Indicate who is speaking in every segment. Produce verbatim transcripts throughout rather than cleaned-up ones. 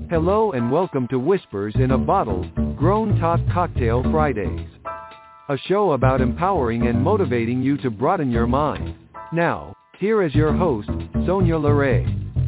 Speaker 1: Hello and welcome to Whispers in a Bottle, Grown Talk Cocktail Fridays. A show about empowering and motivating you to broaden your mind. Now, here is your host, Sonia LeRae.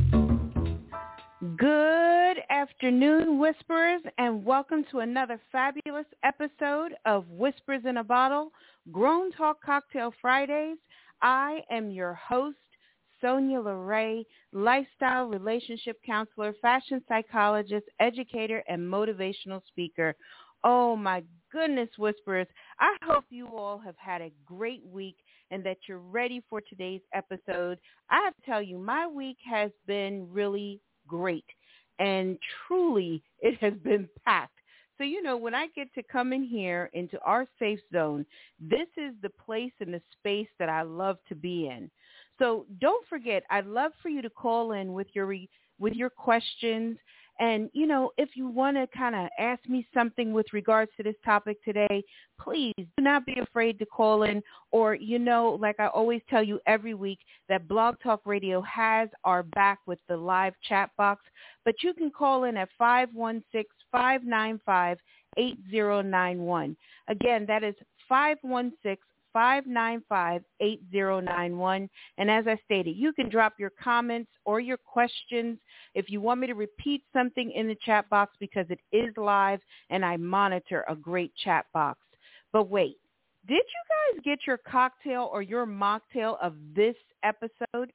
Speaker 2: Good afternoon, Whisperers, and welcome to another fabulous episode of Whispers in a Bottle, Grown Talk Cocktail Fridays. I am your host, Sonia LeRae, lifestyle relationship counselor, fashion psychologist, educator, and motivational speaker. Oh my goodness, Whisperers. I hope you all have had a great week and that you're ready for today's episode. I have to tell you, my week has been really great, and truly it has been packed. So, you know, when I get to come in here into our safe zone, this is the place and the space that I love to be in. So don't forget, I'd love for you to call in with your re- with your questions. And, you know, if you want to kind of ask me something with regards to this topic today, please do not be afraid to call in. Or, you know, like I always tell you every week, that Blog Talk Radio has our back with the live chat box. But you can call in at five one six, five nine five, eight zero nine one. Again, that is five one six, five nine five, eight zero nine one. And as I stated, you can drop your comments or your questions if you want me to repeat something in the chat box, because it is live and I monitor a great chat box. But wait, did you guys get your cocktail or your mocktail of this episode?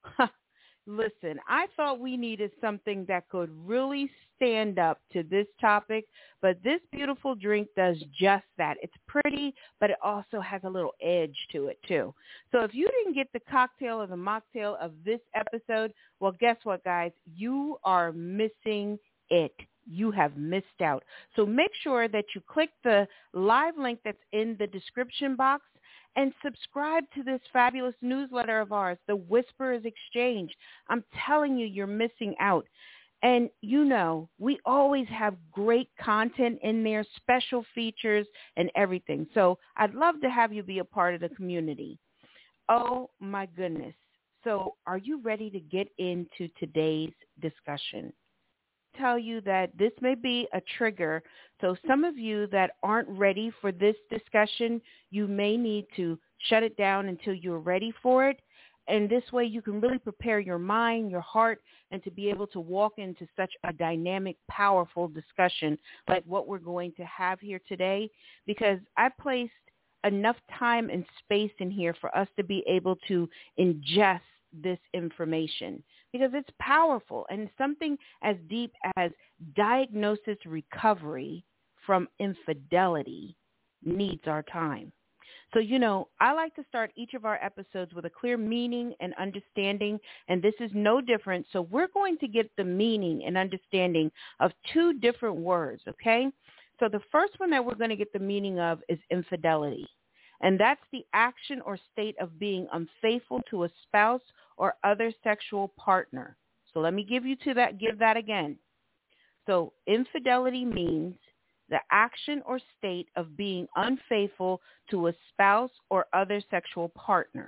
Speaker 2: Listen, I thought we needed something that could really stand up to this topic, but this beautiful drink does just that. It's pretty, but it also has a little edge to it, too. So if you didn't get the cocktail or the mocktail of this episode, well, guess what, guys? You are missing it. You have missed out. So make sure that you click the live link that's in the description box and subscribe to this fabulous newsletter of ours, the Whisperers Exchange. I'm telling you, you're missing out. And you know, we always have great content in there, special features and everything. So I'd love to have you be a part of the community. Oh, my goodness. So are you ready to get into today's discussion? Tell you that this may be a trigger. So some of you that aren't ready for this discussion, you may need to shut it down until you're ready for it. And this way you can really prepare your mind, your heart, and to be able to walk into such a dynamic, powerful discussion like what we're going to have here today, because I placed enough time and space in here for us to be able to ingest this information, because it's powerful, and something as deep as diagnosis recovery from infidelity needs our time. So, you know, I like to start each of our episodes with a clear meaning and understanding, and this is no different. So we're going to get the meaning and understanding of two different words, okay? So the first one that we're going to get the meaning of is infidelity. And that's the action or state of being unfaithful to a spouse or other sexual partner. So let me give you to that, give that again. So infidelity means the action or state of being unfaithful to a spouse or other sexual partner.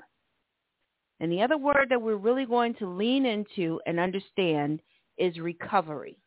Speaker 2: And the other word that we're really going to lean into and understand is recovery.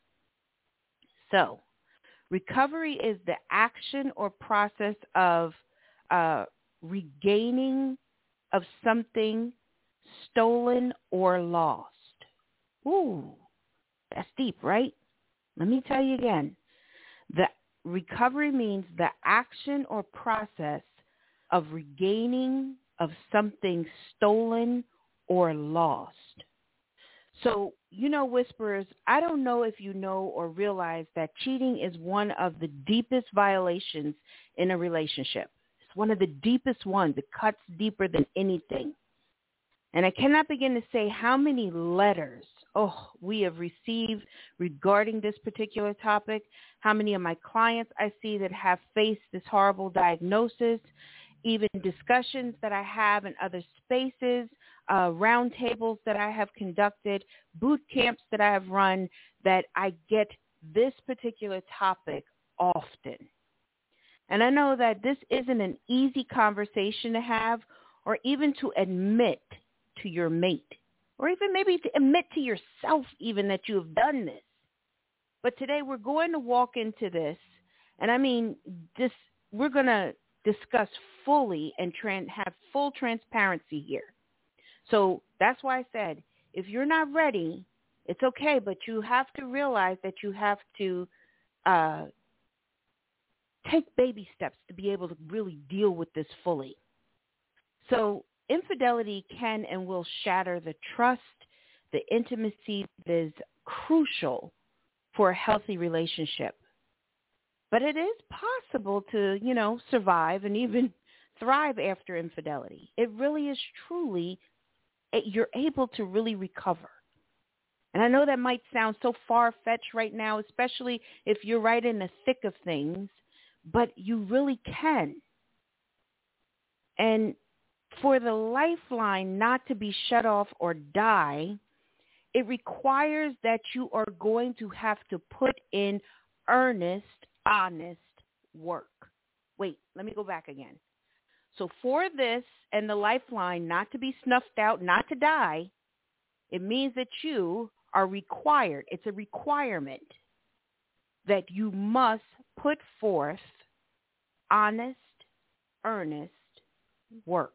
Speaker 2: So recovery is the action or process of Uh, regaining of something stolen or lost. Ooh, that's deep, right? Let me tell you again. The recovery means the action or process of regaining of something stolen or lost. So, you know, Whisperers, I don't know if you know or realize that cheating is one of the deepest violations in a relationship. One of the deepest ones. It cuts deeper than anything. And I cannot begin to say how many letters, oh, we have received regarding this particular topic, how many of my clients I see that have faced this horrible diagnosis, even discussions that I have in other spaces, uh, round tables that I have conducted, boot camps that I have run, that I get this particular topic often. And I know that this isn't an easy conversation to have, or even to admit to your mate, or even maybe to admit to yourself even that you have done this. But today we're going to walk into this, and I mean, this we're going to discuss fully and tran- have full transparency here. So that's why I said, if you're not ready, it's okay, but you have to realize that you have to uh, take baby steps to be able to really deal with this fully. So infidelity can and will shatter the trust, the intimacy that is crucial for a healthy relationship. But it is possible to, you know, survive and even thrive after infidelity. It really is truly, you're able to really recover. And I know that might sound so far-fetched right now, especially if you're right in the thick of things, but you really can. And for the lifeline not to be shut off or die, it requires that you are going to have to put in earnest, honest work. Wait, let me go back again. So for this and the lifeline not to be snuffed out, not to die, it means that you are required. It's a requirement that you must put forth honest, earnest work.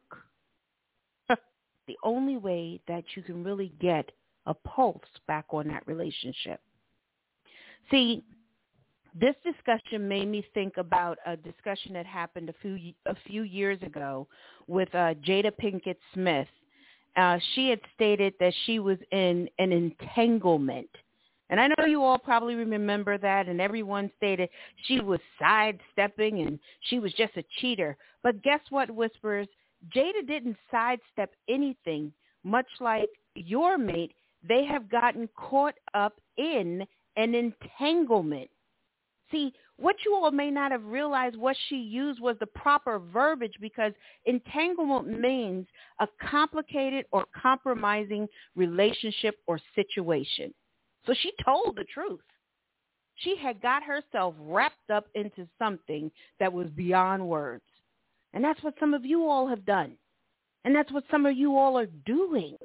Speaker 2: The only way that you can really get a pulse back on that relationship. See, this discussion made me think about a discussion that happened a few a few years ago with uh, Jada Pinkett Smith. Uh, she had stated that she was in an entanglement. And I know you all probably remember that, and everyone stated she was sidestepping and she was just a cheater. But guess what, Whisperers? Jada didn't sidestep anything. Much like your mate, they have gotten caught up in an entanglement. See, what you all may not have realized what she used was the proper verbiage, because entanglement means a complicated or compromising relationship or situation. So she told the truth. She had got herself wrapped up into something that was beyond words. And that's what some of you all have done. And that's what some of you all are doing.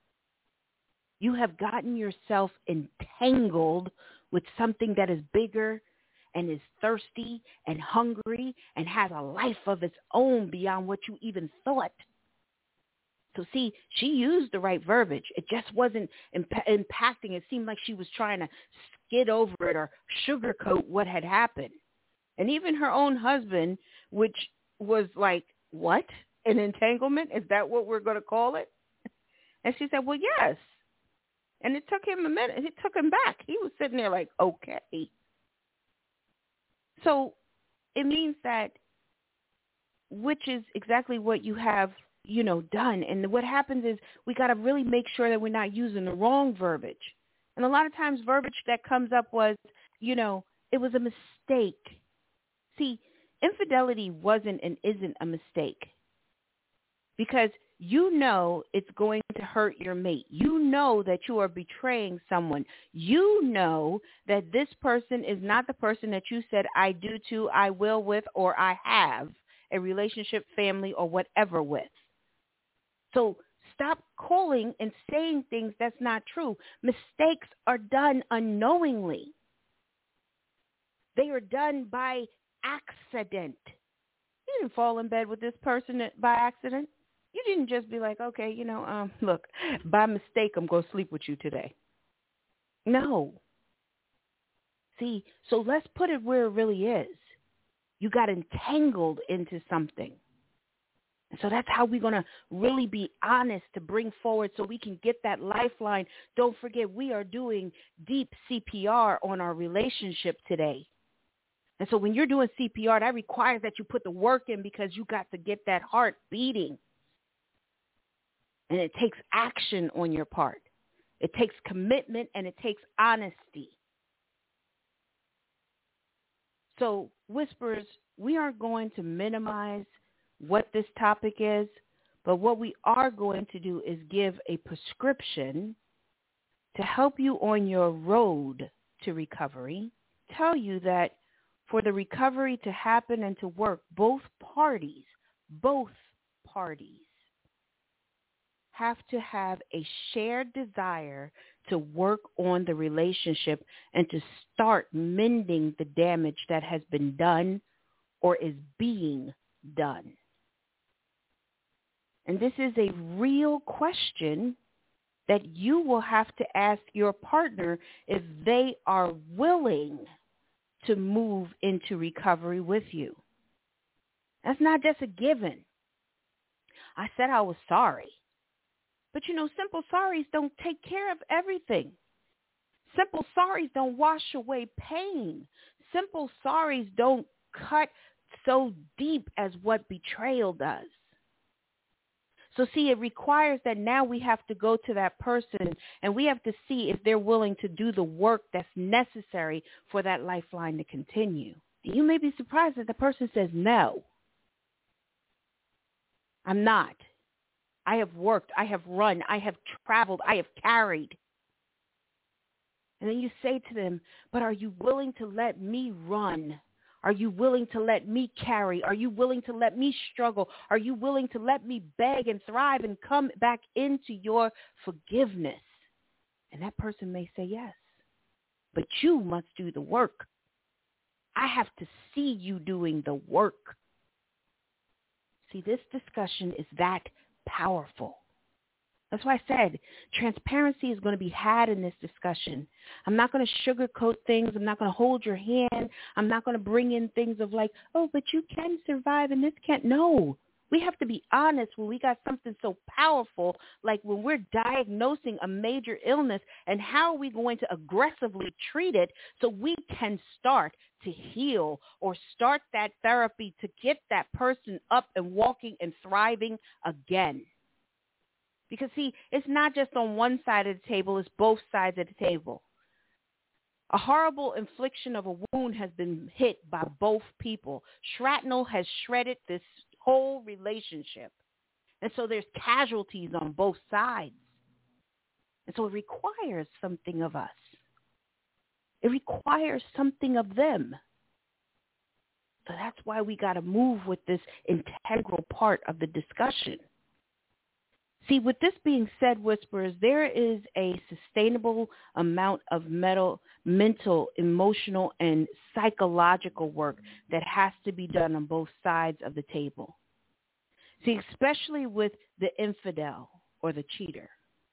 Speaker 2: You have gotten yourself entangled with something that is bigger and is thirsty and hungry and has a life of its own beyond what you even thought. So see, she used the right verbiage. It just wasn't imp- impacting. It seemed like she was trying to skid over it or sugarcoat what had happened. And even her own husband, which was like, what? An entanglement? Is that what we're going to call it? And she said, well, yes. And it took him a minute. It took him back. He was sitting there like, okay. So it means that, which is exactly what you have, you know, done. And what happens is we got to really make sure that we're not using the wrong verbiage. And a lot of times verbiage that comes up was, you know, it was a mistake. See, infidelity wasn't and isn't a mistake, because you know it's going to hurt your mate. You know that you are betraying someone. You know that this person is not the person that you said I do to, I will with, or I have a relationship, family, or whatever with. So stop calling and saying things that's not true. Mistakes are done unknowingly. They are done by accident. You didn't fall in bed with this person by accident. You didn't just be like, okay, you know, um, look, by mistake, I'm going to sleep with you today. No. See, so let's put it where it really is. You got entangled into something. And so that's how we're going to really be honest to bring forward so we can get that lifeline. Don't forget, we are doing deep C P R on our relationship today. And so when you're doing C P R, that requires that you put the work in, because you got to get that heart beating. And it takes action on your part. It takes commitment, and it takes honesty. So, Whisperers, we aren't going to minimize what this topic is, but what we are going to do is give a prescription to help you on your road to recovery, tell you that for the recovery to happen and to work, both parties, both parties have to have a shared desire to work on the relationship and to start mending the damage that has been done or is being done? And this is a real question that you will have to ask your partner if they are willing to move into recovery with you. That's not just a given. I said I was sorry. But, you know, simple sorries don't take care of everything. Simple sorries don't wash away pain. Simple sorries don't cut so deep as what betrayal does. So, see, it requires that now we have to go to that person and we have to see if they're willing to do the work that's necessary for that lifeline to continue. You may be surprised that the person says, no, I'm not. I have worked. I have run. I have traveled. I have carried. And then you say to them, but are you willing to let me run? Are you willing to let me carry? Are you willing to let me struggle? Are you willing to let me beg and thrive and come back into your forgiveness? And that person may say yes, but you must do the work. I have to see you doing the work. See, this discussion is that powerful. That's why I said transparency is going to be had in this discussion. I'm not going to sugarcoat things. I'm not going to hold your hand. I'm not going to bring in things of like, oh, but you can survive and this can't. No, we have to be honest when we got something so powerful, like when we're diagnosing a major illness, and how are we going to aggressively treat it so we can start to heal or start that therapy to get that person up and walking and thriving again. Because, see, it's not just on one side of the table, it's both sides of the table. A horrible infliction of a wound has been hit by both people. Shrapnel has shredded this whole relationship. And so there's casualties on both sides. And so it requires something of us. It requires something of them. So that's why we got to move with this integral part of the discussion. See, with this being said, Whisperers, there is a sustainable amount of mental, mental, emotional, and psychological work that has to be done on both sides of the table. See, especially with the infidel or the cheater.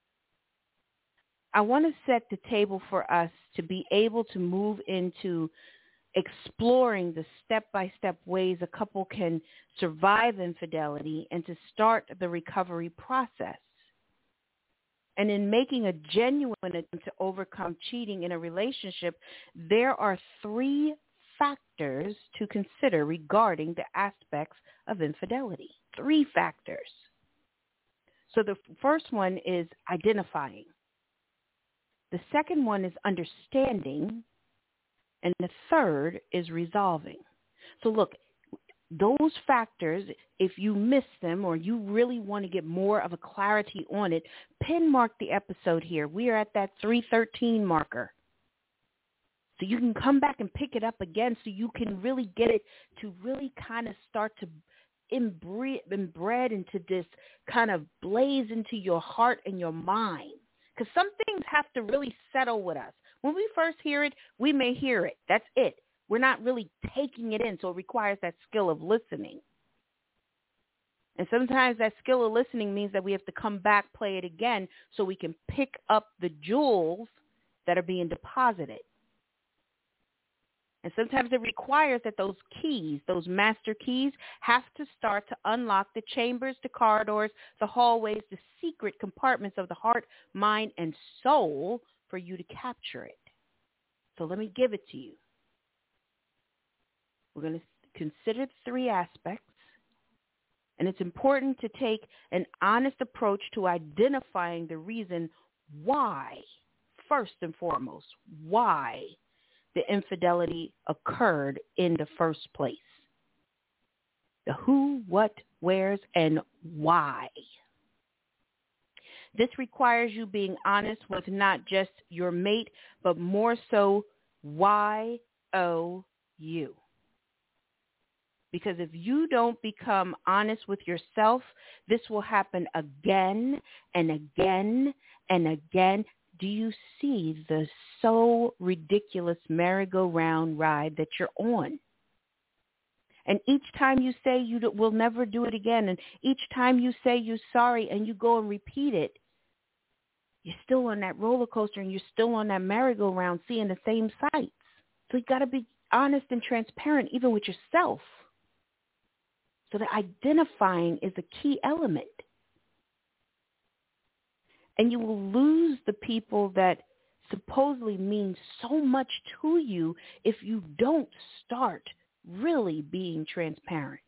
Speaker 2: I want to set the table for us to be able to move into exploring the step-by-step ways a couple can survive infidelity and to start the recovery process. And in making a genuine attempt to overcome cheating in a relationship, there are three factors to consider regarding the aspects of infidelity. Three factors. So the first one is identifying. The second one is understanding. And the third is resolving. So look, those factors, if you miss them or you really want to get more of a clarity on it, pin mark the episode here. We are at that three thirteen marker. So you can come back and pick it up again so you can really get it to really kind of start to inbred, inbred into this kind of blaze into your heart and your mind. Because some things have to really settle with us. When we first hear it, we may hear it. That's it. We're not really taking it in, so it requires that skill of listening. And sometimes that skill of listening means that we have to come back, play it again, so we can pick up the jewels that are being deposited. And sometimes it requires that those keys, those master keys, have to start to unlock the chambers, the corridors, the hallways, the secret compartments of the heart, mind, and soul for you to capture it. So let me give it to you. We're going to consider three aspects. And it's important to take an honest approach to identifying the reason why, first and foremost, why the infidelity occurred in the first place. The who, what, where's, and why. This requires you being honest with not just your mate, but more so why oh you. Because if you don't become honest with yourself, this will happen again and again and again. do you see the so ridiculous merry-go-round ride that you're on? And each time you say you will never do it again, and each time you say you're sorry and you go and repeat it, you're still on that roller coaster and you're still on that merry-go-round seeing the same sights. So you got to be honest and transparent even with yourself. So that identifying is a key element. And you will lose the people that supposedly mean so much to you if you don't start really being transparent.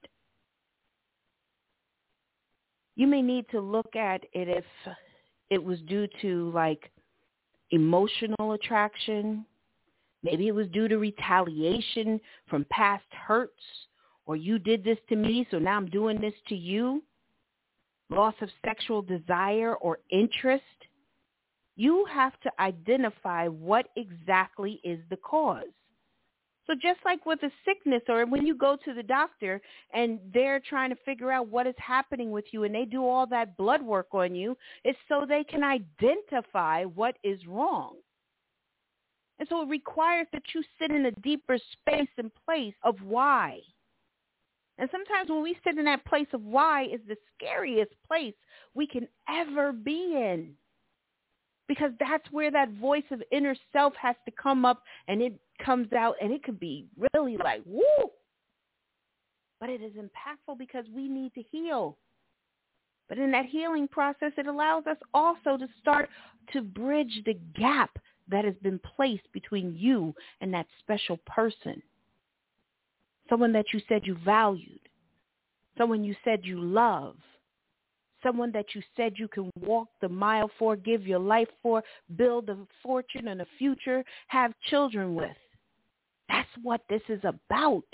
Speaker 2: You may need to look at it if it was due to like emotional attraction. Maybe it was due to retaliation from past hurts, or you did this to me, so now I'm doing this to you. Loss of sexual desire or interest. You have to identify what exactly is the cause. So just like with a sickness or when you go to the doctor and they're trying to figure out what is happening with you and they do all that blood work on you, it's so they can identify what is wrong. And so it requires that you sit in a deeper space and place of why. And sometimes when we sit in that place of why is the scariest place we can ever be in. Because that's where that voice of inner self has to come up, and it comes out, and it could be really like, woo. But it is impactful because we need to heal. But in that healing process, it allows us also to start to bridge the gap that has been placed between you and that special person. Someone that you said you valued. Someone you said you love. Someone that you said you can walk the mile for, give your life for, build a fortune and a future, have children with. That's what this is about.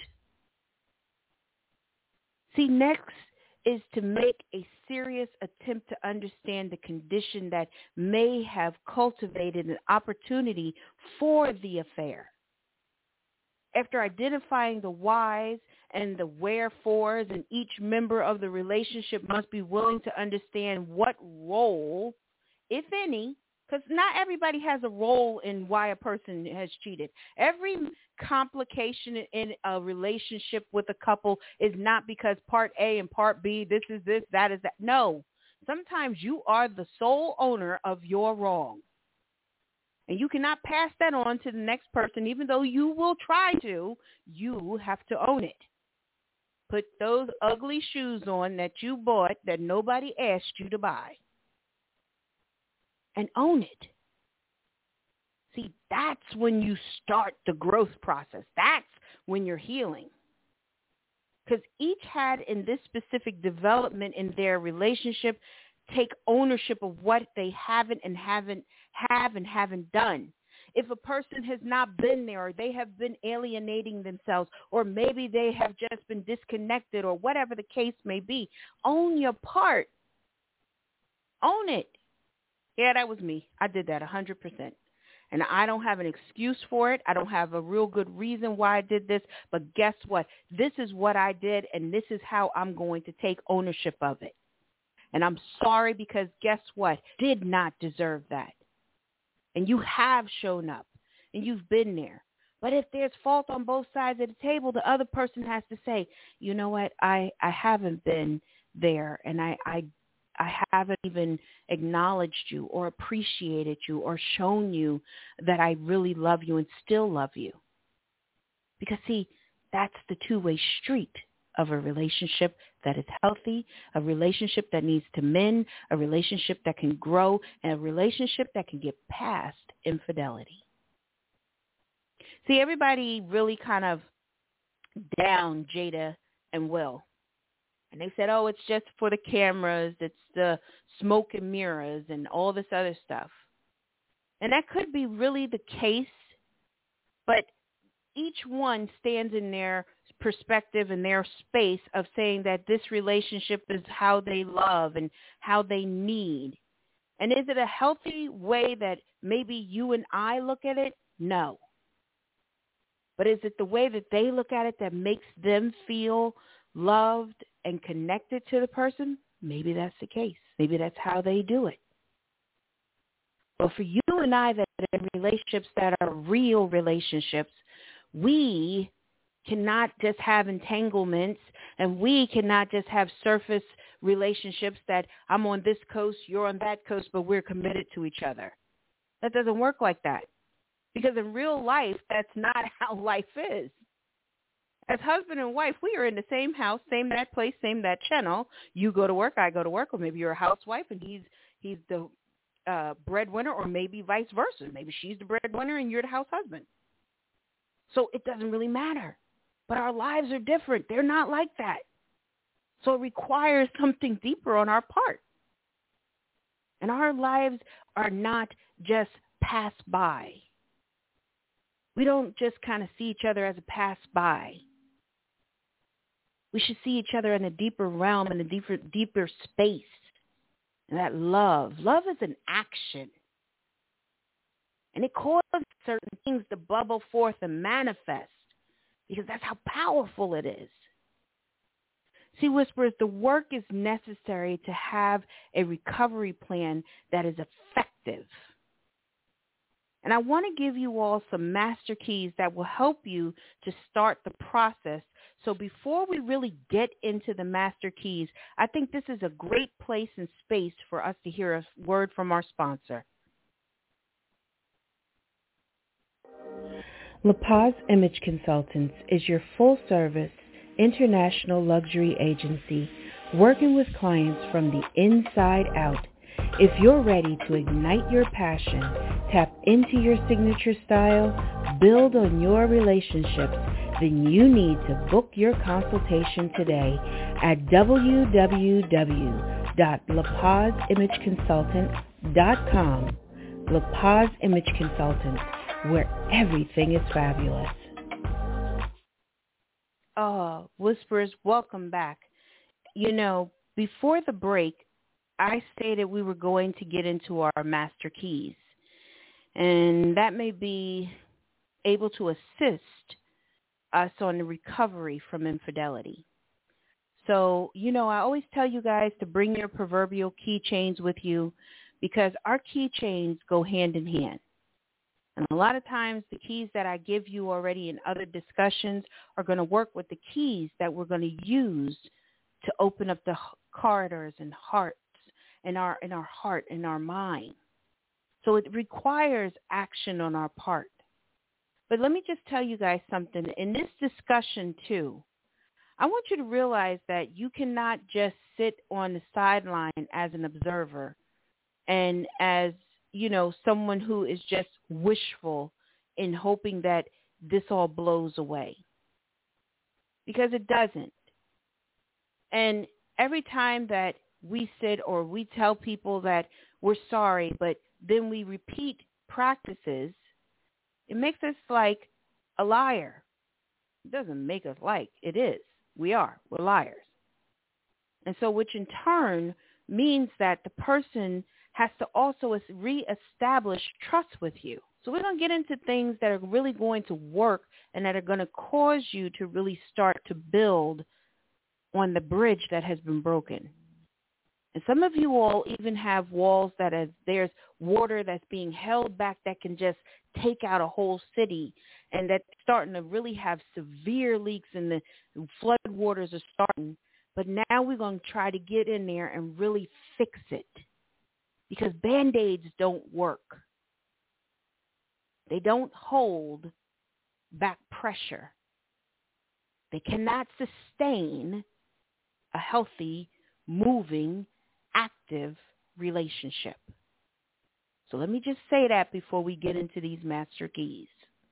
Speaker 2: See, next is to make a serious attempt to understand the condition that may have cultivated an opportunity for the affair. After identifying the whys and the wherefores, and each member of the relationship must be willing to understand what role, if any, because not everybody has a role in why a person has cheated. Every complication in a relationship with a couple is not because part A and part B, this is this, that is that. No, sometimes you are the sole owner of your wrong. And you cannot pass that on to the next person, even though you will try to. You have to own it. Put those ugly shoes on that you bought that nobody asked you to buy. And own it. See, that's when you start the growth process. That's when you're healing. Because each had in this specific development in their relationship take ownership of what they haven't and haven't have and haven't done. If a person has not been there, or they have been alienating themselves, or maybe they have just been disconnected, or whatever the case may be, own your part. Own it. Yeah, that was me. I did that one hundred percent. And I don't have an excuse for it. I don't have a real good reason why I did this. But guess what? This is what I did, and this is how I'm going to take ownership of it. And I'm sorry because guess what? Did not deserve that. And you have shown up, and you've been there. But if there's fault on both sides of the table, the other person has to say, you know what, I, I haven't been there, and I, I I haven't even acknowledged you or appreciated you or shown you that I really love you and still love you. Because, see, that's the two-way street of a relationship that is healthy, a relationship that needs to mend, a relationship that can grow, and a relationship that can get past infidelity. See, everybody really kind of down Jada and Will. And they said, oh, it's just for the cameras, it's the smoke and mirrors and all this other stuff. And that could be really the case, but each one stands in their perspective and their space of saying that this relationship is how they love and how they need. And is it a healthy way that maybe you and I look at it? No. But is it the way that they look at it that makes them feel loved and connected to the person? Maybe that's the case. Maybe that's how they do it. But for you and I that are in relationships that are real relationships, we cannot just have entanglements, and we cannot just have surface relationships that I'm on this coast, you're on that coast, but we're committed to each other. That doesn't work like that. Because in real life, that's not how life is. As husband and wife, we are in the same house, same that place, same that channel. You go to work, I go to work, or maybe you're a housewife and he's he's the uh, breadwinner, or maybe vice versa. Maybe she's the breadwinner and you're the house husband. So it doesn't really matter. But our lives are different. They're not like that. So it requires something deeper on our part. And our lives are not just pass by. We don't just kind of see each other as a pass by. We should see each other in a deeper realm, in a deeper, deeper space. And that love. Love is an action. And it causes certain things to bubble forth and manifest, because that's how powerful it is. See, Whisperers, the work is necessary to have a recovery plan that is effective. And I want to give you all some master keys that will help you to start the process. So before we really get into the master keys, I think this is a great place and space for us to hear a word from our sponsor. La Paz Image Consultants is your full-service international luxury agency working with clients from the inside out. If you're ready to ignite your passion, tap into your signature style, build on your relationships, then you need to book your consultation today at w w w dot la paz image consultant dot com. La Paz Image Consultants, where everything is fabulous. Oh, Whisperers, welcome back. You know, before the break, I stated we were going to get into our master keys, and that may be able to assist us on the recovery from infidelity. So, you know, I always tell you guys to bring your proverbial keychains with you, because our keychains go hand in hand. And a lot of times the keys that I give you already in other discussions are going to work with the keys that we're going to use to open up the corridors and hearts in our in our heart, in our mind. So it requires action on our part. But let me just tell you guys something. In this discussion, too, I want you to realize that you cannot just sit on the sideline as an observer and as, you know, someone who is just wishful in hoping that this all blows away. Because it doesn't. And every time that we sit or we tell people that we're sorry, but then we repeat practices, it makes us like a liar. It doesn't make us like, it is. We are. We're liars. And so which in turn means that the person has to also reestablish trust with you. So we're going to get into things that are really going to work and that are going to cause you to really start to build on the bridge that has been broken. And some of you all even have walls that is, there's water that's being held back that can just take out a whole city, and that's starting to really have severe leaks and the flood waters are starting. But now we're going to try to get in there and really fix it, because Band-Aids don't work. They don't hold back pressure. They cannot sustain a healthy, moving, active relationship. So let me just say that before we get into these master keys.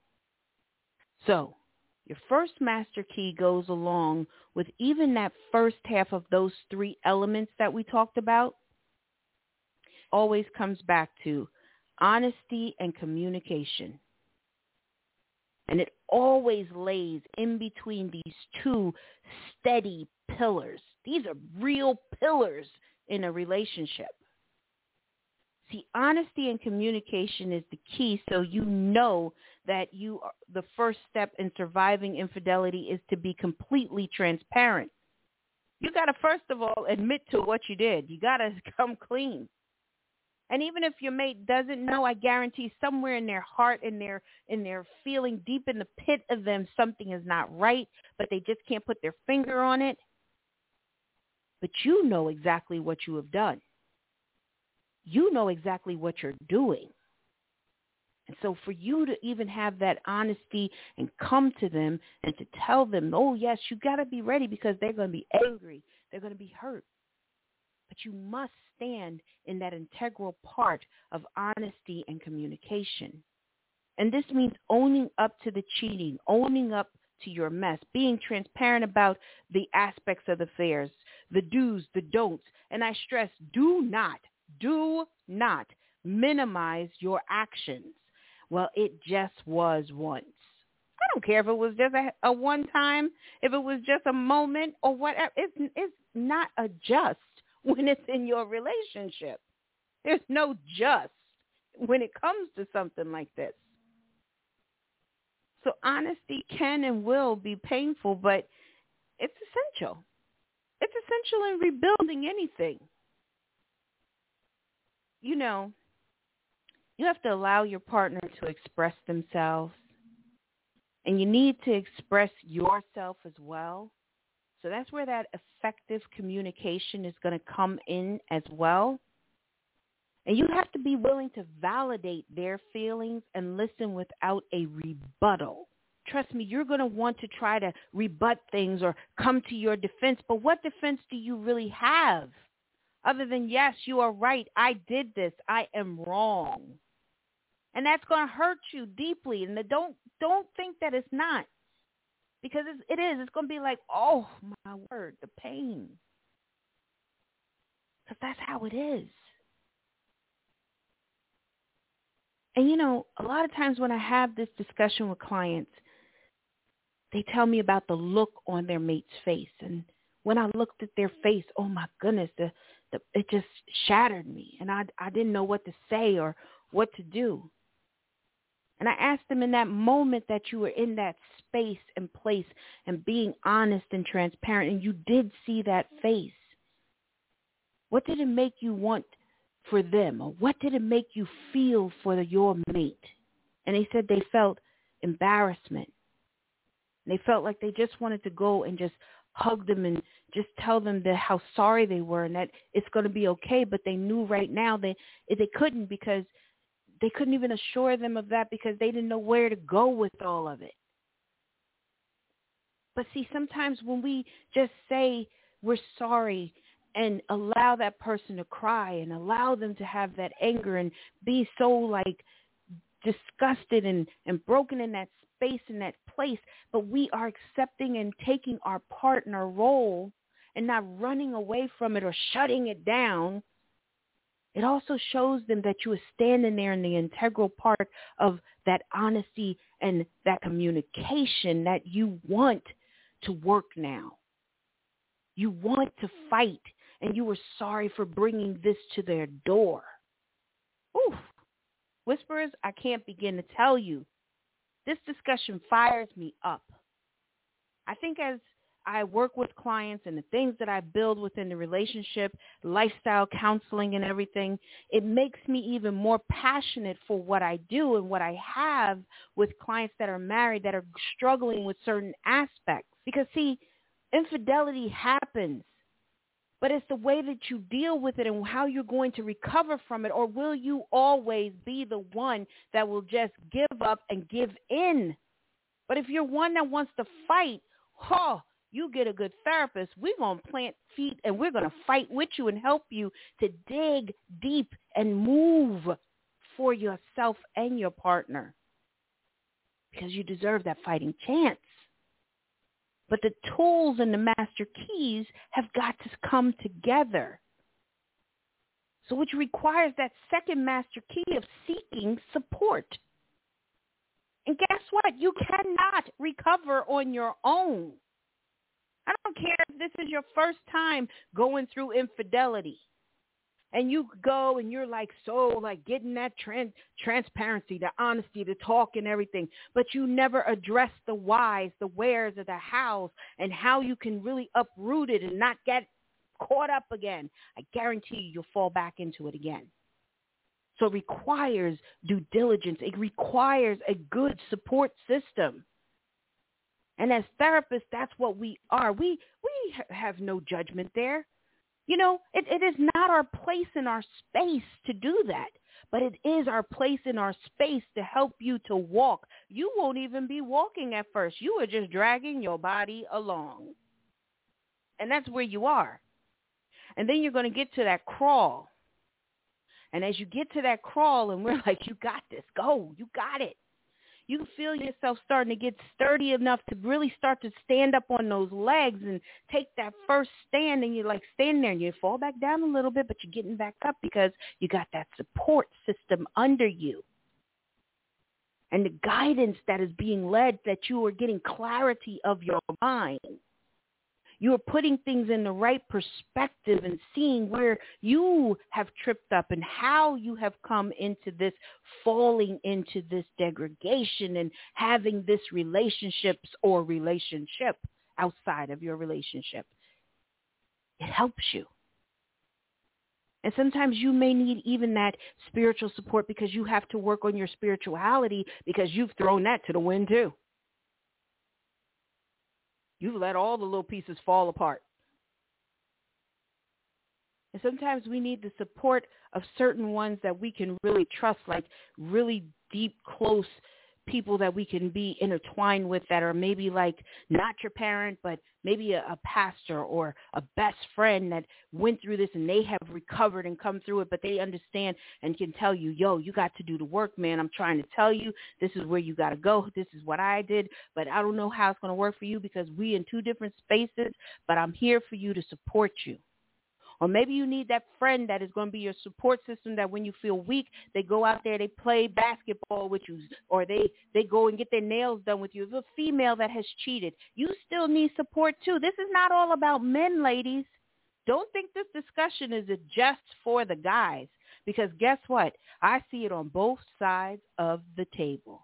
Speaker 2: So your first master key goes along with even that first half of those three elements that we talked about. Always comes back to honesty and communication. And it always lays in between these two steady pillars. These are real pillars in a relationship. See, honesty and communication is the key, so you know that you are, the first step in surviving infidelity is to be completely transparent. You got to, first of all, admit to what you did. You got to come clean. And even if your mate doesn't know, I guarantee somewhere in their heart, in their in their feeling deep in the pit of them, something is not right, but they just can't put their finger on it. But you know exactly what you have done. You know exactly what you're doing. And so for you to even have that honesty and come to them and to tell them, oh, yes, you got to be ready because they're going to be angry. They're going to be hurt. But you must stand in that integral part of honesty and communication. And this means owning up to the cheating, owning up to your mess, being transparent about the aspects of the affairs, the do's, the don'ts. And I stress, do not, do not minimize your actions. Well, it just was once. I don't care if it was just a, a one time, if it was just a moment or whatever. It's, it's not a just when it's in your relationship. There's no just when it comes to something like this. So honesty can and will be painful, but it's essential. It's essential in rebuilding anything. You know, you have to allow your partner to express themselves, and you need to express yourself as well. So that's where that effective communication is going to come in as well. And you have to be willing to validate their feelings and listen without a rebuttal. Trust me, you're going to want to try to rebut things or come to your defense. But what defense do you really have? Other than, yes, you are right. I did this. I am wrong. And that's going to hurt you deeply. And the, don't don't think that it's not. Because it's, it is. It's going to be like, oh, my word, the pain. Because that's how it is. And, you know, a lot of times when I have this discussion with clients, they tell me about the look on their mate's face. And when I looked at their face, oh, my goodness, the, the, it just shattered me. And I, I didn't know what to say or what to do. And I asked them in that moment that you were in that space and place and being honest and transparent, and you did see that face. What did it make you want for them? Or what did it make you feel for your mate? And they said they felt embarrassment. They felt like they just wanted to go and just hug them and just tell them that how sorry they were and that it's going to be okay. But they knew right now they, they couldn't because they couldn't even assure them of that because they didn't know where to go with all of it. But see, sometimes when we just say we're sorry and allow that person to cry and allow them to have that anger and be so like disgusted and, and broken in that space, in that place, but we are accepting and taking our part in our role and not running away from it or shutting it down, it also shows them that you are standing there in the integral part of that honesty and that communication that you want to work now. You want to fight, and you were sorry for bringing this to their door. Oof. Whisperers, I can't begin to tell you. This discussion fires me up. I think as I work with clients and the things that I build within the relationship, lifestyle counseling and everything, it makes me even more passionate for what I do and what I have with clients that are married that are struggling with certain aspects. Because, see, infidelity happens, but it's the way that you deal with it and how you're going to recover from it, or will you always be the one that will just give up and give in? But if you're one that wants to fight, huh, you get a good therapist. We're going to plant feet and we're going to fight with you and help you to dig deep and move for yourself and your partner because you deserve that fighting chance. But the tools and the master keys have got to come together. So which requires that second master key of seeking support. And guess what? You cannot recover on your own. I don't care if this is your first time going through infidelity. And you go and you're like so like getting that trans- transparency, the honesty, the talk and everything. But you never address the whys, the wheres of the hows and how you can really uproot it and not get caught up again. I guarantee you you'll fall back into it again. So it requires due diligence. It requires a good support system. And as therapists, that's what we are. We we have no judgment there. You know, it, it is not our place in our space to do that, but it is our place in our space to help you to walk. You won't even be walking at first. You are just dragging your body along. And that's where you are. And then you're going to get to that crawl. And as you get to that crawl, and we're like, you got this. Go. You got it. You feel yourself starting to get sturdy enough to really start to stand up on those legs and take that first stand, and you're like standing there and you fall back down a little bit, but you're getting back up because you got that support system under you. And the guidance that is being led, that you are getting clarity of your mind. You are putting things in the right perspective and seeing where you have tripped up and how you have come into this, falling into this degradation and having this relationships or relationship outside of your relationship. It helps you. And sometimes you may need even that spiritual support because you have to work on your spirituality because you've thrown that to the wind too. You've let all the little pieces fall apart. And sometimes we need the support of certain ones that we can really trust, like really deep, close people that we can be intertwined with that are maybe like not your parent, but maybe a, a pastor or a best friend that went through this and they have recovered and come through it, but they understand and can tell you, yo, you got to do the work, man. I'm trying to tell you, this is where you got to go. This is what I did, but I don't know how it's going to work for you because we in two different spaces, but I'm here for you to support you. Or maybe you need that friend that is going to be your support system that when you feel weak, they go out there, they play basketball with you, or they, they go and get their nails done with you. If a female that has cheated, you still need support too. This is not all about men, ladies. Don't think this discussion is just for the guys, because guess what? I see it on both sides of the table.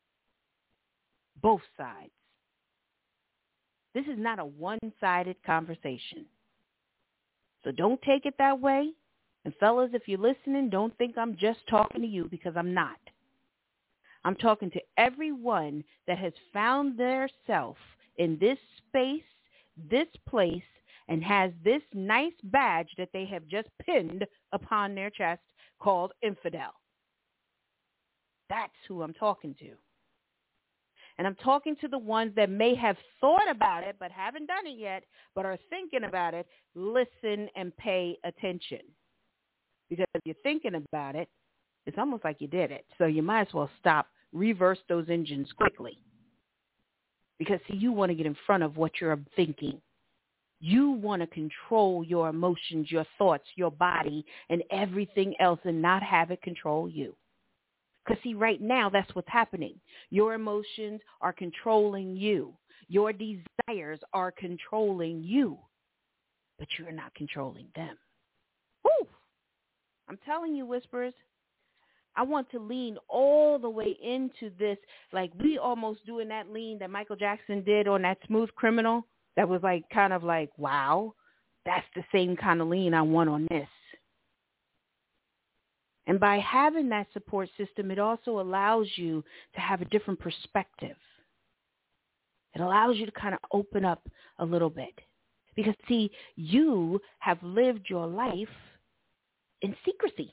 Speaker 2: Both sides. This is not a one-sided conversation. So don't take it that way. And fellas, if you're listening, don't think I'm just talking to you, because I'm not. I'm talking to everyone that has found their self in this space, this place, and has this nice badge that they have just pinned upon their chest called infidel. That's who I'm talking to. And I'm talking to the ones that may have thought about it but haven't done it yet, but are thinking about it. Listen and pay attention. Because if you're thinking about it, it's almost like you did it. So you might as well stop, reverse those engines quickly. Because, see, you want to get in front of what you're thinking. You want to control your emotions, your thoughts, your body, and everything else, and not have it control you. Because, see, right now, that's what's happening. Your emotions are controlling you. Your desires are controlling you. But you're not controlling them. Whew! I'm telling you, Whisperers, I want to lean all the way into this, like we almost doing that lean that Michael Jackson did on that Smooth Criminal. That was like kind of like, wow, that's the same kind of lean I want on this. And by having that support system, it also allows you to have a different perspective. It allows you to kind of open up a little bit. Because, see, you have lived your life in secrecy.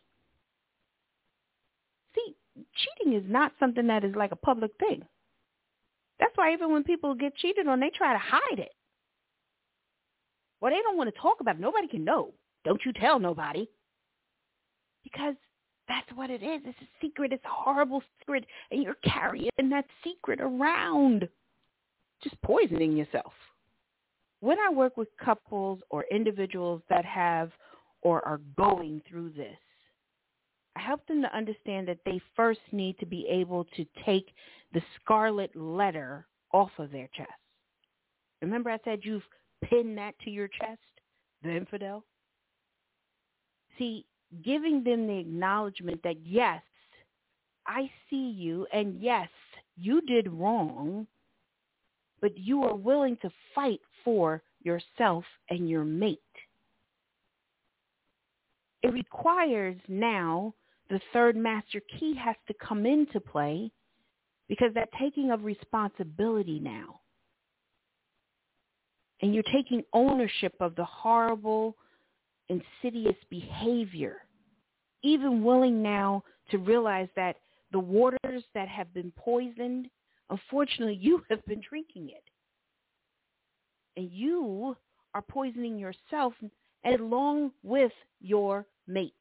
Speaker 2: See, cheating is not something that is like a public thing. That's why even when people get cheated on, they try to hide it. Well, they don't want to talk about it. Nobody can know. Don't you tell nobody. Because that's what it is. It's a secret. It's a horrible secret. And you're carrying that secret around, just poisoning yourself. When I work with couples or individuals that have or are going through this, I help them to understand that they first need to be able to take the scarlet letter off of their chest. Remember I said you've pinned that to your chest, the infidel? See, giving them the acknowledgement that, yes, I see you, and yes, you did wrong, but you are willing to fight for yourself and your mate. It requires now the third master key has to come into play, because that taking of responsibility now, and you're taking ownership of the horrible, insidious behavior, even willing now to realize that the waters that have been poisoned, unfortunately, you have been drinking it. And you are poisoning yourself along with your mate.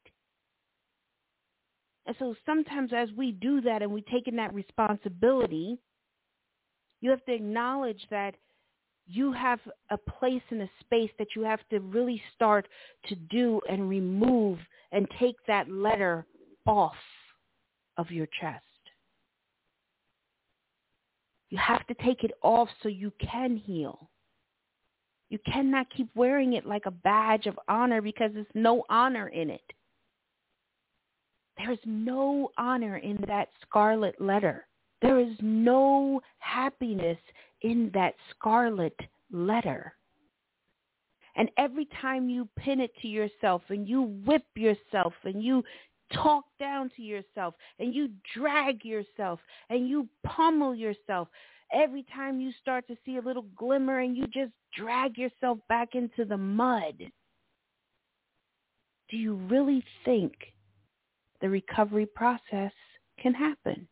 Speaker 2: And so sometimes as we do that and we take in that responsibility, you have to acknowledge that you have a place and a space that you have to really start to do and remove and take that letter off of your chest. You have to take it off so you can heal. You cannot keep wearing it like a badge of honor, because there's no honor in it. There is no honor in that scarlet letter. There is no happiness in that scarlet letter. And every time you pin it to yourself and you whip yourself and you talk down to yourself and you drag yourself and you pummel yourself, every time you start to see a little glimmer and you just drag yourself back into the mud, do you really think the recovery process can happen?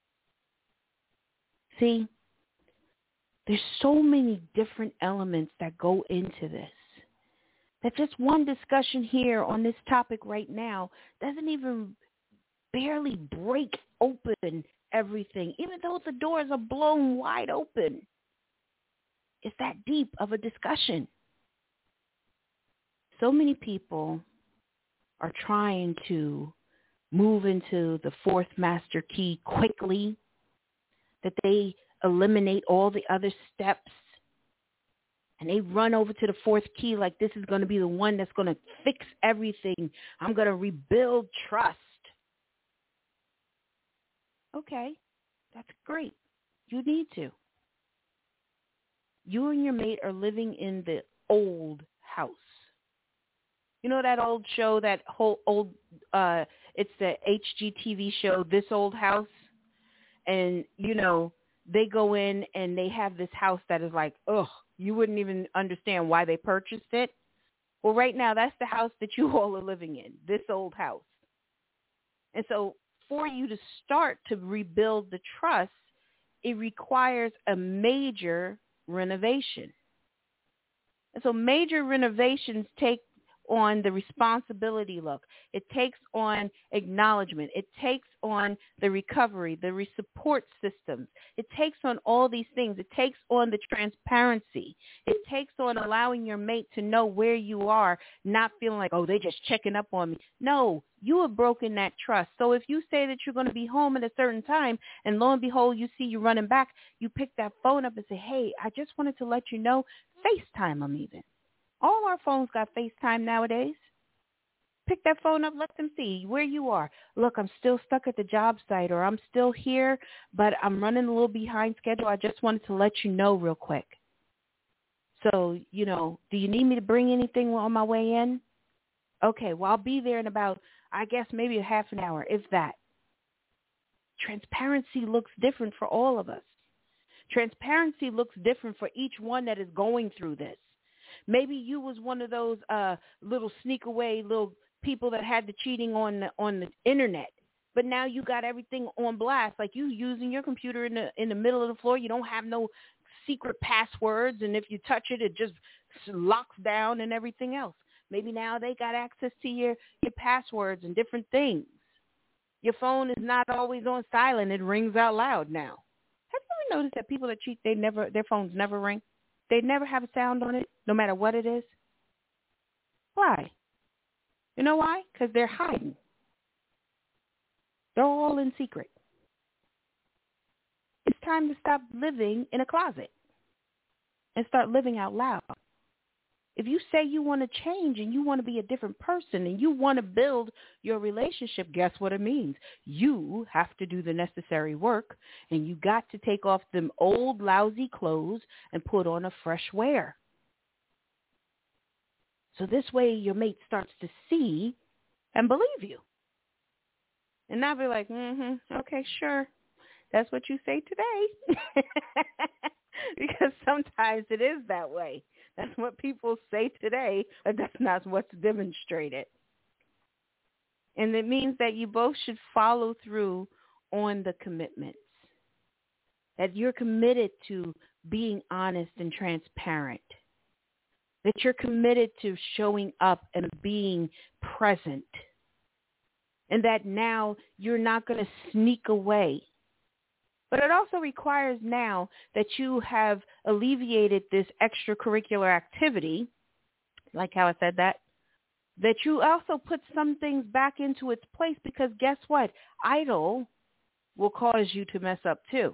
Speaker 2: See, there's so many different elements that go into this, that just one discussion here on this topic right now doesn't even barely break open everything, even though the doors are blown wide open. It's that deep of a discussion. So many people are trying to move into the fourth master key quickly, that they eliminate all the other steps and they run over to the fourth key like this is going to be the one that's going to fix everything. I'm going to rebuild trust. Okay, that's great. You need to. You and your mate are living in the old house. You know that old show, that whole old, uh, it's the H G T V show, This Old House? And, you know, they go in and they have this house that is like, ugh, you wouldn't even understand why they purchased it. Well, right now, that's the house that you all are living in, this old house. And so for you to start to rebuild the trust, it requires a major renovation. And so major renovations take on the responsibility look. It takes on acknowledgement. It takes on the recovery, the re- support systems. It takes on all these things. It takes on the transparency. It takes on allowing your mate to know where you are, not feeling like, oh, they're just checking up on me. No, you have broken that trust. So if you say that you're going to be home at a certain time and lo and behold, you see you running back, you pick that phone up and say, hey, I just wanted to let you know, FaceTime them even. All our phones got FaceTime nowadays. Pick that phone up, let them see where you are. Look, I'm still stuck at the job site, or I'm still here, but I'm running a little behind schedule. I just wanted to let you know real quick. So, you know, do you need me to bring anything on my way in? Okay, well, I'll be there in about, I guess, maybe a half an hour, if that. Transparency looks different for all of us. Transparency looks different for each one that is going through this. Maybe you was one of those uh, little sneak away little people that had the cheating on the, on the internet, but now you got everything on blast. Like you using your computer in the in the middle of the floor. You don't have no secret passwords, and if you touch it, it just locks down and everything else. Maybe now they got access to your your passwords and different things. Your phone is not always on silent; it rings out loud now. Have you ever noticed that people that cheat, they never their phones never ring? They never have a sound on it, no matter what it is. Why? You know why? Because they're hiding. They're all in secret. It's time to stop living in a closet and start living out loud. If you say you want to change and you want to be a different person and you want to build your relationship, guess what it means? You have to do the necessary work, and you got to take off them old lousy clothes and put on a fresh wear. So this way your mate starts to see and believe you. And I'll be like, mm-hmm, okay, sure. That's what you say today. Because sometimes it is that way. That's what people say today, but that's not what's demonstrated. And it means that you both should follow through on the commitments, that you're committed to being honest and transparent, that you're committed to showing up and being present, and that now you're not going to sneak away. But it also requires now that you have alleviated this extracurricular activity, like how I said that, that you also put some things back into its place, because guess what? Idle will cause you to mess up too.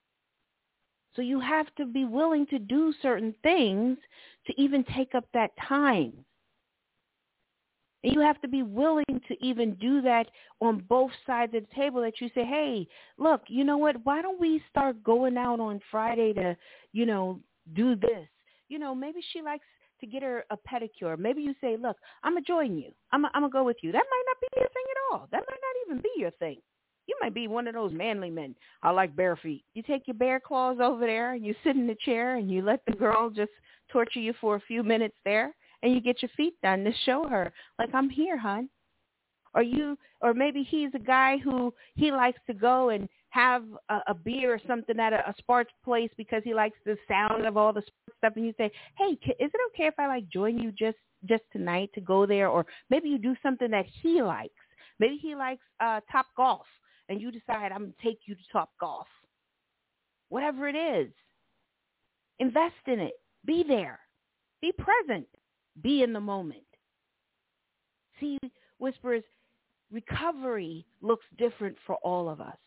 Speaker 2: So you have to be willing to do certain things to even take up that time. And you have to be willing to even do that on both sides of the table, that you say, hey, look, you know what? Why don't we start going out on Friday to, you know, do this? You know, maybe she likes to get her a pedicure. Maybe you say, look, I'm going to join you. I'm going to go with you. That might not be your thing at all. That might not even be your thing. You might be one of those manly men. I like bare feet. You take your bear claws over there and you sit in the chair and you let the girl just torture you for a few minutes there, and you get your feet done to show her, like, I'm here, hon. Or you, or maybe he's a guy who he likes to go and have a, a beer or something at a, a sports place because he likes the sound of all the sports stuff. And you say, hey, is it okay if I like join you just, just tonight to go there? Or maybe you do something that he likes. Maybe he likes uh, Top Golf, and you decide, I'm going to take you to Top Golf. Whatever it is, invest in it. Be there. Be present. Be in the moment. See, Whisperers, recovery looks different for all of us.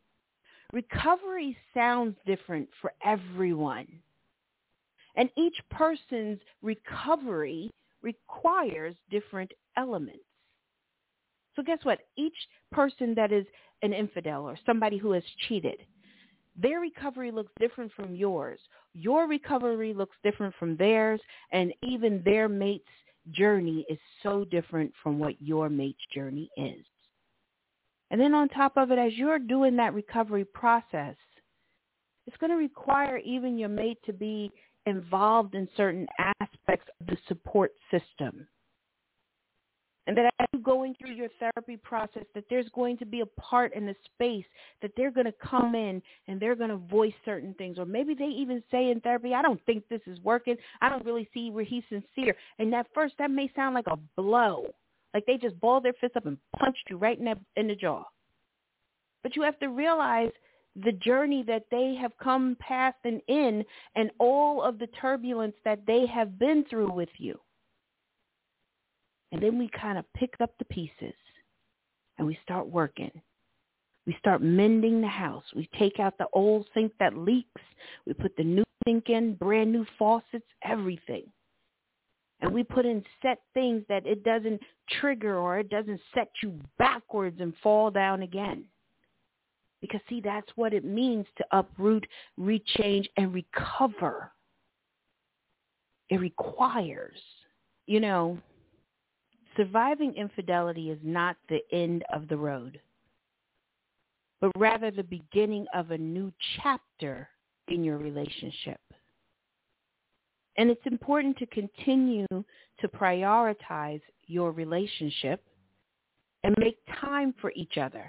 Speaker 2: Recovery sounds different for everyone. And each person's recovery requires different elements. So guess what? Each person that is an infidel or somebody who has cheated, their recovery looks different from yours. Your recovery looks different from theirs, and even their mate's journey is so different from what your mate's journey is. And then on top of it, as you're doing that recovery process, it's going to require even your mate to be involved in certain aspects of the support system. And that as you're going through your therapy process, that there's going to be a part in the space that they're going to come in and they're going to voice certain things. Or maybe they even say in therapy, I don't think this is working. I don't really see where he's sincere. And at first, that may sound like a blow. Like they just balled their fist up and punched you right in the, in the jaw. But you have to realize the journey that they have come past and in, and all of the turbulence that they have been through with you. And then we kind of pick up the pieces and we start working. We start mending the house. We take out the old sink that leaks. We put the new sink in, brand new faucets, everything. And we put in set things that it doesn't trigger or it doesn't set you backwards and fall down again. Because, see, that's what it means to uproot, rechange, and recover. It requires, you know, surviving infidelity is not the end of the road, but rather the beginning of a new chapter in your relationship. And it's important to continue to prioritize your relationship and make time for each other,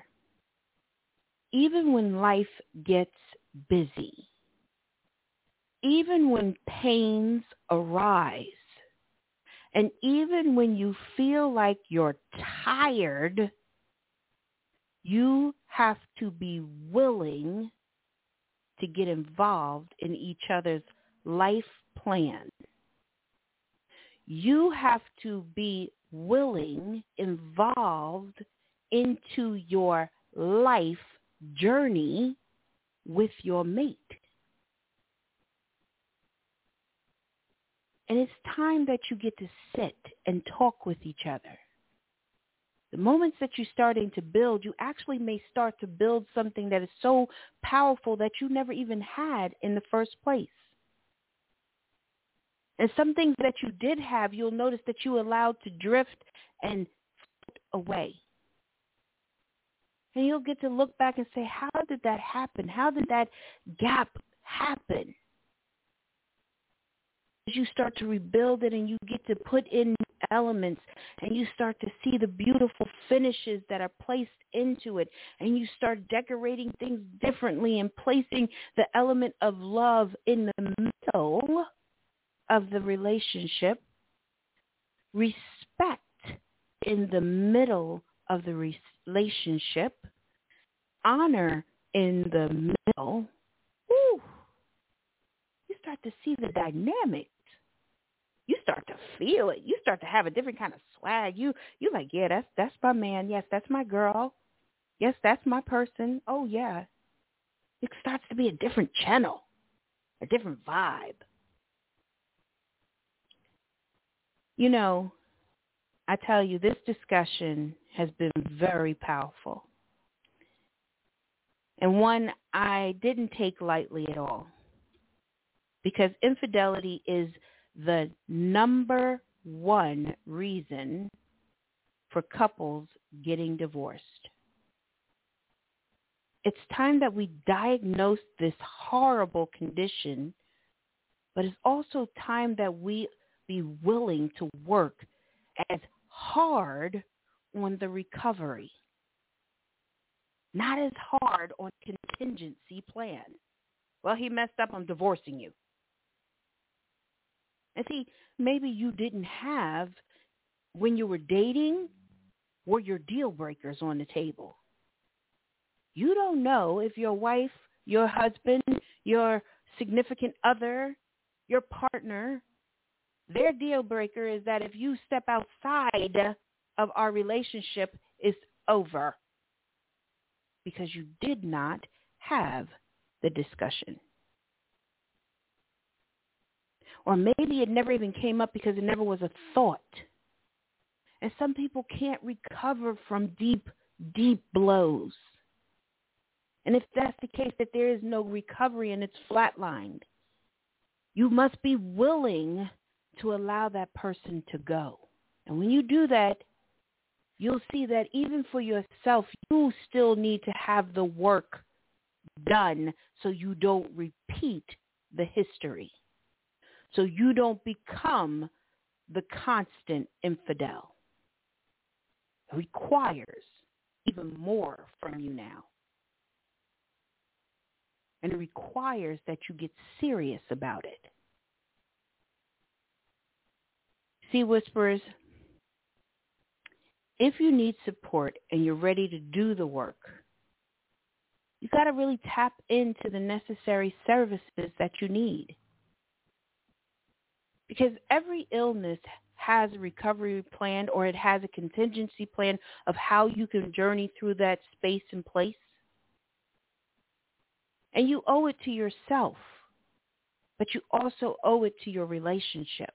Speaker 2: even when life gets busy, even when pains arise. And even when you feel like you're tired, you have to be willing to get involved in each other's life plan. You have to be willing, involved into your life journey with your mate. And it's time that you get to sit and talk with each other. The moments that you're starting to build, you actually may start to build something that is so powerful that you never even had in the first place. And some things that you did have, you'll notice that you allowed to drift and float away. And you'll get to look back and say, how did that happen? How did that gap happen? As you start to rebuild it and you get to put in elements and you start to see the beautiful finishes that are placed into it, and you start decorating things differently and placing the element of love in the middle of the relationship, respect in the middle of the relationship, honor in the middle. Woo, you start to see the dynamics. You start to feel it. You start to have a different kind of swag. You you like, yeah, that's that's my man. Yes, that's my girl. Yes, that's my person. Oh yeah. It starts to be a different channel, a different vibe. You know, I tell you, this discussion has been very powerful. And one I didn't take lightly at all. Because infidelity is the number one reason for couples getting divorced. It's time that we diagnose this horrible condition, but it's also time that we be willing to work as hard on the recovery, not as hard on contingency plan. Well, he messed up, I'm divorcing you. And see, maybe you didn't have, when you were dating, were your deal breakers on the table. You don't know if your wife, your husband, your significant other, your partner, their deal breaker is that if you step outside of our relationship, it's over. Because you did not have the discussion. Or maybe it never even came up because it never was a thought. And some people can't recover from deep, deep blows. And if that's the case, that there is no recovery and it's flatlined, you must be willing to allow that person to go. And when you do that, you'll see that even for yourself, you still need to have the work done so you don't repeat the history. So you don't become the constant infidel. It requires even more from you now. And it requires that you get serious about it. See, Whisperers, if you need support and you're ready to do the work, you got to really tap into the necessary services that you need. Because every illness has a recovery plan, or it has a contingency plan of how you can journey through that space and place. And you owe it to yourself, but you also owe it to your relationship.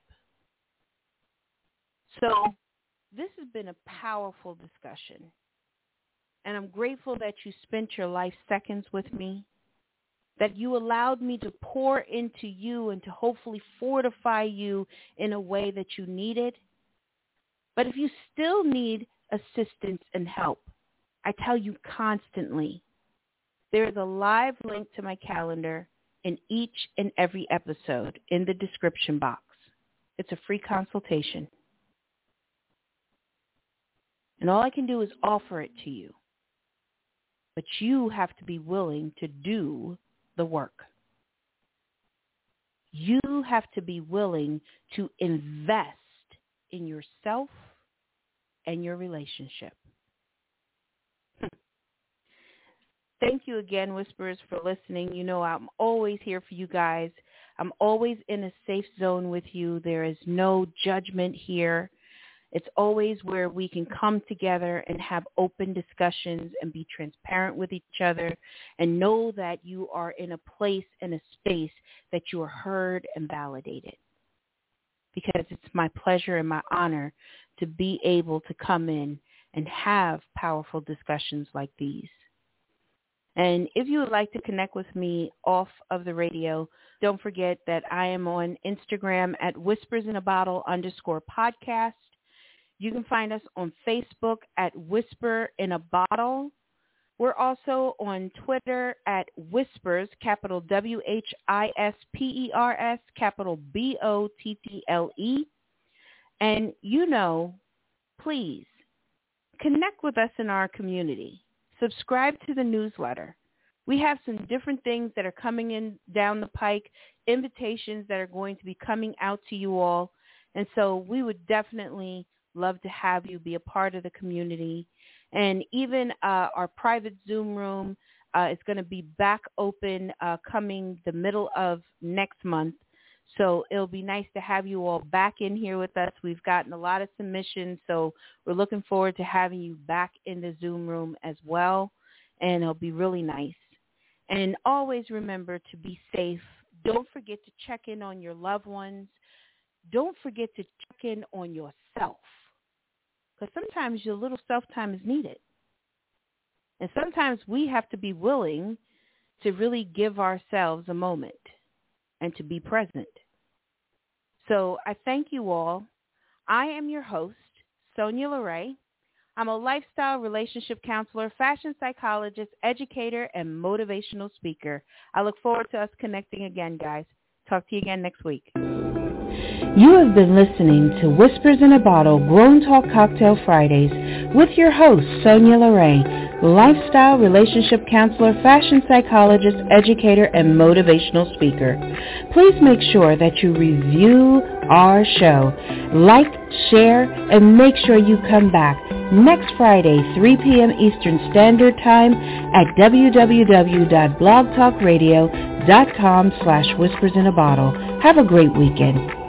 Speaker 2: So this has been a powerful discussion. And I'm grateful that you spent your life seconds with me, that you allowed me to pour into you and to hopefully fortify you in a way that you needed. But if you still need assistance and help, I tell you constantly, there is a live link to my calendar in each and every episode in the description box. It's a free consultation. And all I can do is offer it to you. But you have to be willing to do the work. You have to be willing to invest in yourself and your relationship. Thank you again, Whisperers, for listening. You know I'm always here for you guys. I'm always in a safe zone with you. There is no judgment here. It's always where we can come together and have open discussions and be transparent with each other and know that you are in a place and a space that you are heard and validated. Because it's my pleasure and my honor to be able to come in and have powerful discussions like these. And if you would like to connect with me off of the radio, don't forget that I am on Instagram at whispers in a bottle underscore podcast. You can find us on Facebook at Whisper in a Bottle. We're also on Twitter at Whispers, capital W H I S P E R S, capital B O T T L E. And you know, please connect with us in our community. Subscribe to the newsletter. We have some different things that are coming in down the pike, invitations that are going to be coming out to you all. And so we would definitely love to have you be a part of the community. And even uh, our private Zoom room uh, is going to be back open uh, coming the middle of next month. So it'll be nice to have you all back in here with us. We've gotten a lot of submissions, so we're looking forward to having you back in the Zoom room as well. And it'll be really nice. And always remember to be safe. Don't forget to check in on your loved ones. Don't forget to check in on yourself. Because sometimes your little self-time is needed. And sometimes we have to be willing to really give ourselves a moment and to be present. So I thank you all. I am your host, Sonia LeRae. I'm a lifestyle relationship counselor, fashion psychologist, educator, and motivational speaker. I look forward to us connecting again, guys. Talk to you again next week. You have been listening to Whispers in a Bottle Grown Talk Cocktail Fridays with your host, Sonia LeRae, lifestyle relationship counselor, fashion psychologist, educator, and motivational speaker. Please make sure that you review our show, like, share, and make sure you come back next Friday, three p.m. Eastern Standard Time at www.blogtalkradio.com slash whispers in a bottle. Have a great weekend.